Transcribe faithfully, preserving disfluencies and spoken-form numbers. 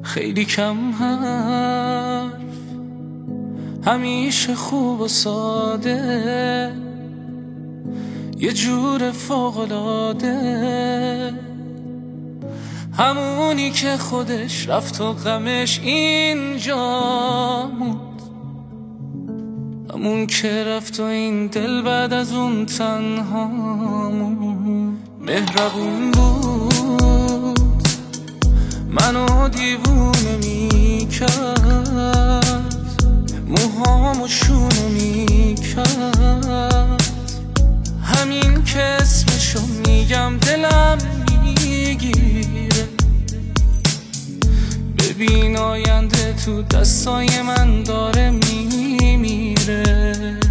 خیلی کم حرف، همیشه خوب و ساده، یه جور فوق‌العاده، همونی که خودش رفت و غمش اینجا موند، همون که رفت و این دل بعد از اون تنها موند. مهربون بود، منو دیوونه میکرد، موهامو شونه میکرد، همین که اسمشو میگم دلم میگیره. ببین آینده تو دستای من داره میمیره.